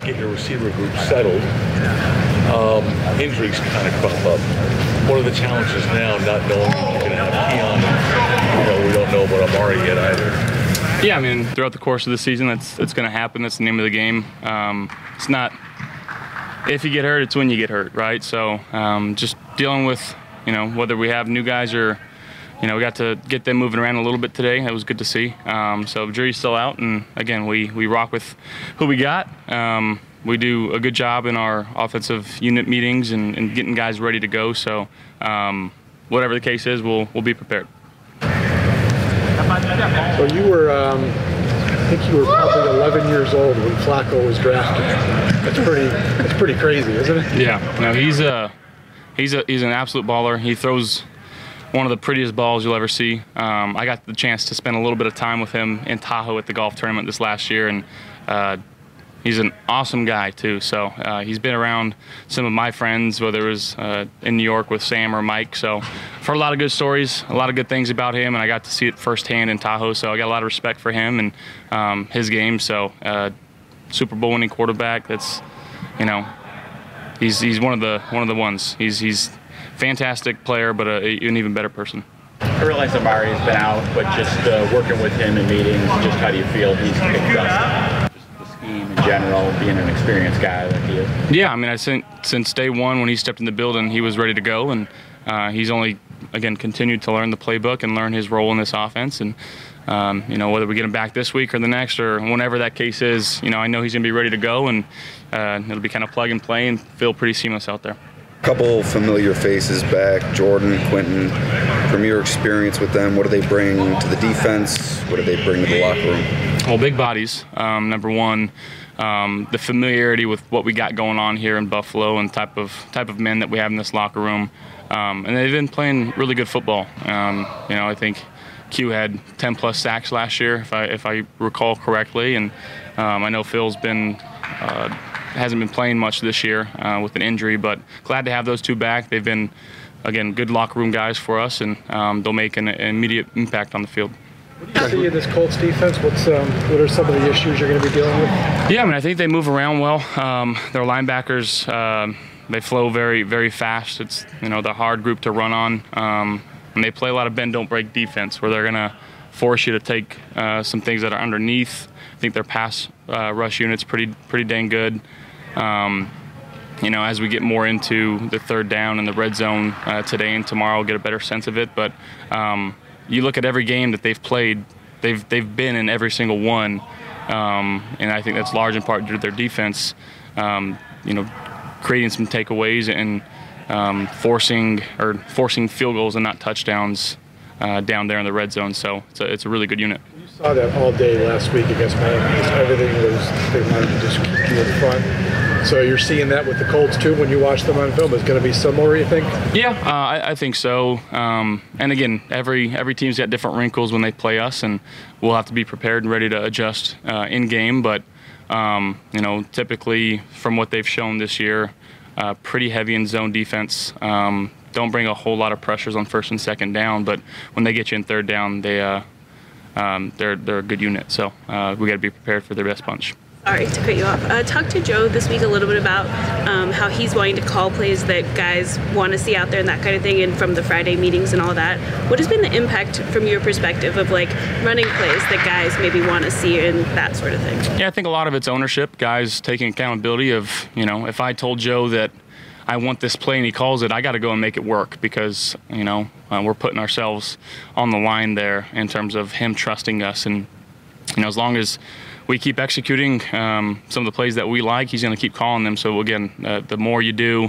get your receiver group settled, injuries kind of crop up. What are the challenges now, not knowing if you're going to have Keon? And, we don't know about Amari yet either. Yeah, I mean, throughout the course of the season, it's going to happen. That's the name of the game. It's not if you get hurt, it's when you get hurt, right? So just dealing with, whether we have new guys or, we got to get them moving around a little bit today. That was good to see. So jury's still out, and again, we rock with who we got. We do a good job in our offensive unit meetings and getting guys ready to go. So whatever the case is, we'll be prepared. So you were, I think you were probably 11 years old when Flacco was drafted. That's pretty crazy, isn't it? Yeah. No, he's an absolute baller. He throws one of the prettiest balls you'll ever see. I got the chance to spend a little bit of time with him in Tahoe at the golf tournament this last year, and he's an awesome guy too. So he's been around some of my friends, whether it was in New York with Sam or Mike. So I've heard a lot of good stories, a lot of good things about him, and I got to see it firsthand in Tahoe. So I got a lot of respect for him and his game. So Super Bowl winning quarterback. That's, he's one of the ones. He's fantastic player, but an even better person. I realize Amari has been out, but just working with him in meetings, just how do you feel he's picked up? Just the scheme in general, being an experienced guy like he is. Yeah, I mean, I think since day one when he stepped in the building, he was ready to go, and he's only, again, continued to learn the playbook and learn his role in this offense. And whether we get him back this week or the next or whenever that case is, I know he's going to be ready to go, and it'll be kind of plug and play and feel pretty seamless out there. Couple familiar faces back, Jordan, Quentin. From your experience with them, what do they bring to the defense? What do they bring to the locker room? Well, big bodies, number one. The familiarity with what we got going on here in Buffalo and type of men that we have in this locker room. And they've been playing really good football. I think Q had 10-plus sacks last year, if I recall correctly. And I know Phil's hasn't been playing much this year with an injury, but glad to have those two back. They've been, again, good locker room guys for us, and they'll make an immediate impact on the field. What do you see in this Colts defense? What are some of the issues you're going to be dealing with? Yeah, I mean, I think they move around well. Their linebackers, they flow very, very fast. It's, the hard group to run on. And they play a lot of bend, don't break defense where they're going to force you to take some things that are underneath. I think their pass rush unit's pretty dang good. As we get more into the third down and the red zone today and tomorrow, we'll get a better sense of it. But you look at every game that they've played, they've been in every single one, and I think that's large in part due to their defense. Creating some takeaways and forcing field goals and not touchdowns down there in the red zone. So it's a really good unit. You saw that all day last week against Miami. Everything was, they wanted to just keep you in front. So you're seeing that with the Colts too when you watch them on film. Is going to be similar, you think? Yeah, I think so. And again, every team's got different wrinkles when they play us, and we'll have to be prepared and ready to adjust in game. But typically from what they've shown this year, pretty heavy in zone defense. Don't bring a whole lot of pressures on first and second down, but when they get you in third down, they're a good unit. So we got to be prepared for their best bunch. Sorry to cut you off. Talk to Joe this week a little bit about how he's wanting to call plays that guys want to see out there and that kind of thing, and from the Friday meetings and all that. What has been the impact from your perspective of running plays that guys maybe want to see and that sort of thing? Yeah, I think a lot of it's ownership. Guys taking accountability of, if I told Joe that I want this play and he calls it, I got to go and make it work because, we're putting ourselves on the line there in terms of him trusting us. And, as long as we keep executing some of the plays that we like, he's going to keep calling them. So, again, the more you do,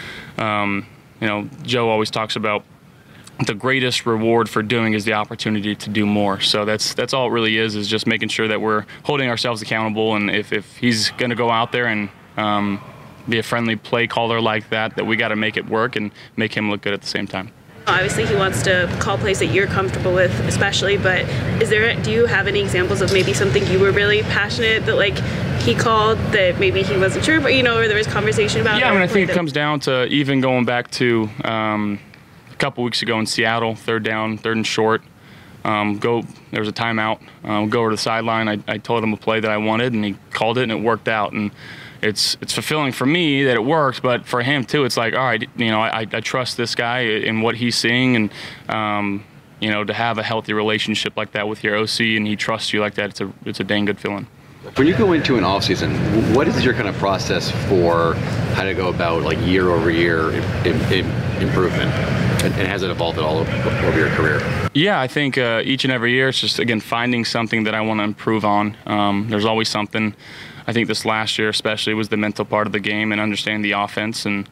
Joe always talks about the greatest reward for doing is the opportunity to do more. So that's all it really is just making sure that we're holding ourselves accountable. And if he's going to go out there and be a friendly play caller like that we got to make it work and make him look good at the same time. Obviously, he wants to call plays that you're comfortable with, especially. But do you have any examples of maybe something you were really passionate that he called that maybe he wasn't sure, but or there was conversation about? Yeah, I think it comes down to even going back to a couple weeks ago in Seattle, third down, third and short. There was a timeout. Go over to the sideline. I told him a play that I wanted, and he called it, and it worked out. And it's fulfilling for me that it works, but for him too, it's like, all right, I trust this guy in what he's seeing, and to have a healthy relationship like that with your OC and he trusts you like that, it's a dang good feeling. When you go into an off season, what is your kind of process for how to go about like year over year improvement, and has it evolved at all over your career? Yeah, I think each and every year it's just, again, finding something that I want to improve on. There's always something. I think this last year especially was the mental part of the game and understanding the offense, and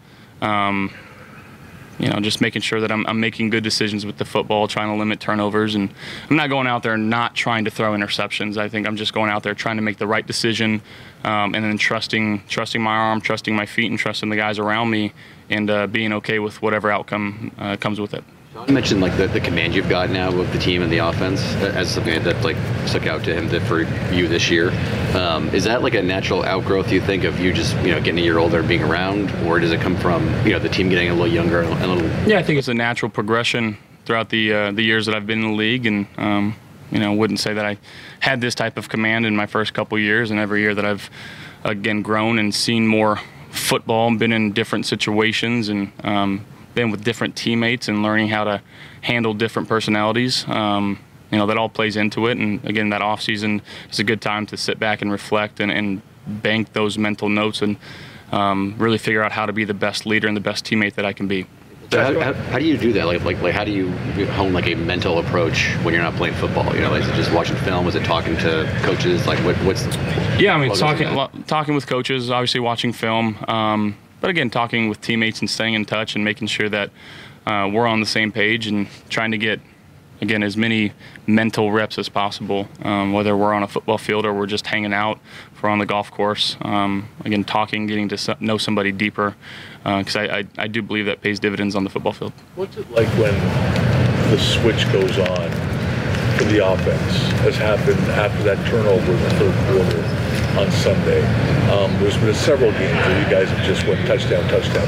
just making sure that I'm making good decisions with the football, trying to limit turnovers, and I'm not going out there not trying to throw interceptions. I think I'm just going out there trying to make the right decision, and then trusting my arm, trusting my feet, and trusting the guys around me, and being okay with whatever outcome comes with it. You mentioned like the command you've got now with the team and the offense as something that like stuck out to him for you this year. Is that like a natural outgrowth, you think, of you just getting a year older and being around, or does it come from the team getting a little younger and a little? Yeah, I think it's a natural progression throughout the years that I've been in the league, and wouldn't say that I had this type of command in my first couple years, and every year that I've again grown and seen more football, been in different situations, and been with different teammates and learning how to handle different personalities. That all plays into it. And again, that off season is a good time to sit back and reflect and bank those mental notes and really figure out how to be the best leader and the best teammate that I can be. So how do you do that? Like how do you hone like a mental approach when you're not playing football? Is it just watching film? Is it talking to coaches? Like what's? Yeah, I mean, talking with coaches, obviously watching film. But again, talking with teammates and staying in touch and making sure that we're on the same page and trying to get, again, as many mental reps as possible, whether we're on a football field or we're just hanging out, if we're on the golf course. Again, talking, getting to know somebody deeper, because I do believe that pays dividends on the football field. What's it like when the switch goes on for the offense, as happened after that turnover in the third quarter on Sunday? There's been several games where you guys have just went touchdown.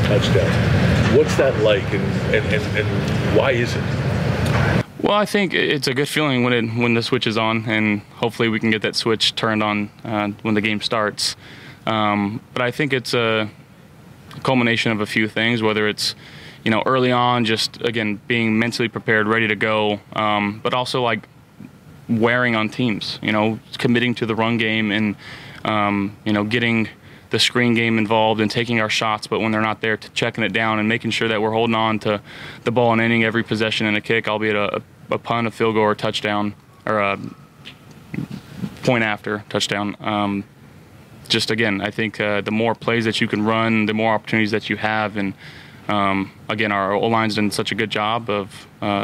What's that like, and why is it? Well, I think it's a good feeling when the switch is on, and hopefully we can get that switch turned on when the game starts. But I think it's a culmination of a few things, whether it's early on, just again being mentally prepared, ready to go, but also like wearing on teams, committing to the run game and getting the screen game involved and taking our shots, but when they're not there, checking it down and making sure that we're holding on to the ball and ending every possession in a kick, albeit a punt, a field goal, or a touchdown, or a point after touchdown. Just again, I think the more plays that you can run, the more opportunities that you have, and again, our O-line's done such a good job of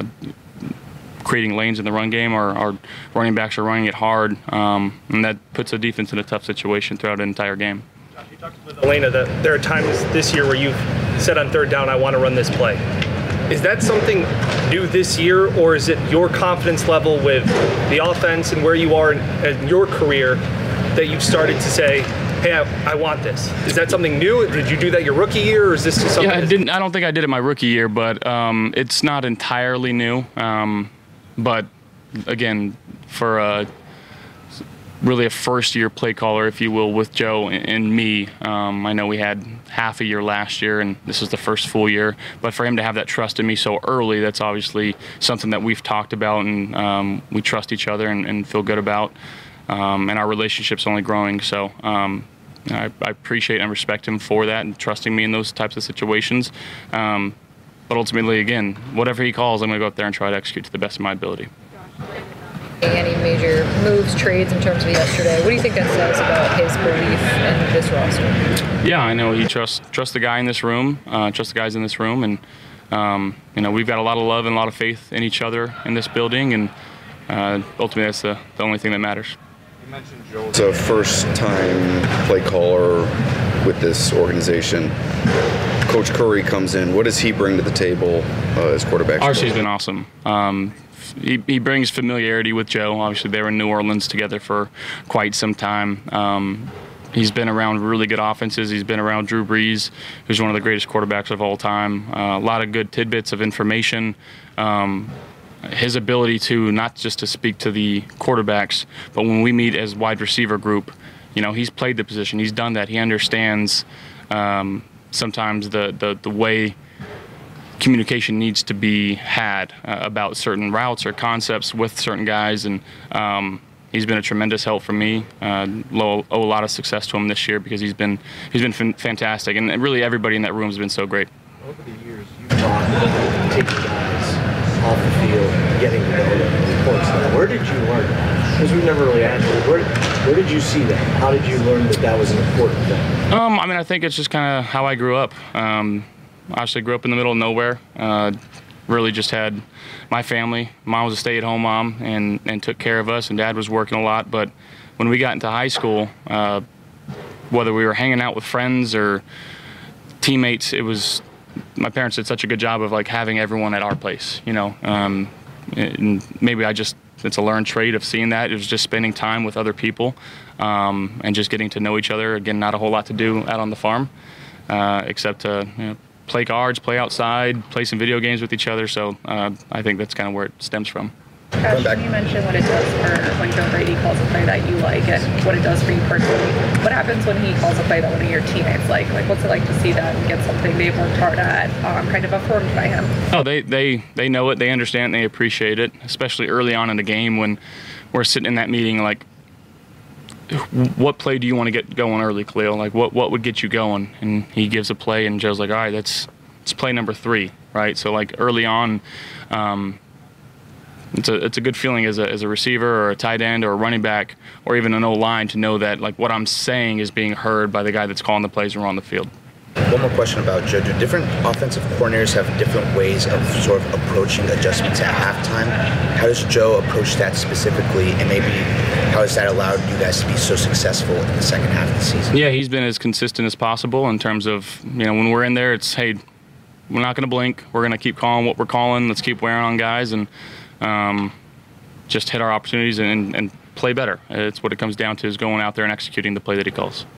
creating lanes in the run game. Our running backs are running it hard, and that puts the defense in a tough situation throughout an entire game. Josh, you talked with Elena that there are times this year where you've said on third down, I want to run this play. Is that something new this year, or is it your confidence level with the offense and where you are in your career that you've started to say, hey, I want this? Is that something new? Did you do that your rookie year, or is this just something? Yeah, I don't think I did it my rookie year, but it's not entirely new. But again, for really a first-year play caller, if you will, with Joe and me, I know we had half a year last year, and this is the first full year. But for him to have that trust in me so early, that's obviously something that we've talked about, and we trust each other and feel good about. And our relationship's only growing. So I appreciate and respect him for that and trusting me in those types of situations. But ultimately, again, whatever he calls, I'm going to go out there and try to execute to the best of my ability. Any major moves, trades in terms of yesterday? What do you think that says about his belief in this roster? Yeah, I know he trusts the guy in this room, trusts the guys in this room, and we've got a lot of love and a lot of faith in each other in this building, and ultimately that's the only thing that matters. You mentioned Joe. It's a first-time play caller with this organization. Coach Curry comes in. What does he bring to the table as quarterback? RC's been awesome. He brings familiarity with Joe. Obviously, they were in New Orleans together for quite some time. He's been around really good offenses. He's been around Drew Brees, who's one of the greatest quarterbacks of all time. A lot of good tidbits of information. His ability to not just to speak to the quarterbacks, but when we meet as wide receiver group, he's played the position. He's done that. He understands sometimes the way communication needs to be had about certain routes or concepts with certain guys, and he's been a tremendous help for me. Owe a lot of success to him this year because he's been fantastic, and really everybody in that room has been so great. Over the years, you've taught taking guys off the field, getting to know them, and reports that. Where did you learn that? Because we've never really asked you. Where did you see that? How did you learn that was an important thing? I think it's just kind of how I grew up. Obviously grew up in the middle of nowhere. Really just had my family. Mom was a stay-at-home mom and took care of us, and Dad was working a lot. But when we got into high school, whether we were hanging out with friends or teammates, my parents did such a good job of like having everyone at our place, and maybe it's a learned trait of seeing that. It was just spending time with other people and just getting to know each other. Again, not a whole lot to do out on the farm except to play cards, play outside, play some video games with each other. So I think that's kind of where it stems from. Ashton, you mentioned what it does for when Joe Brady calls a play that you like and what it does for you personally. What happens when he calls a play that one of your teammates like? Like, what's it like to see that and get something they've worked hard at kind of affirmed by him? Oh, they know it, they understand, they appreciate it, especially early on in the game when we're sitting in that meeting like, what play do you want to get going early, Khalil? Like, what would get you going? And he gives a play, and Joe's like, all right, it's play number 3, right? So, like, early on, it's a good feeling as a receiver or a tight end or a running back or even an O-line to know that, like, what I'm saying is being heard by the guy that's calling the plays when we're on the field. One more question about Joe. Do different offensive coordinators have different ways of sort of approaching adjustments at halftime? How does Joe approach that specifically, and maybe how has that allowed you guys to be so successful in the second half of the season? Yeah, he's been as consistent as possible in terms of, when we're in there, it's, hey, we're not going to blink. We're going to keep calling what we're calling. Let's keep wearing on guys and just hit our opportunities and play better. It's what it comes down to, is going out there and executing the play that he calls.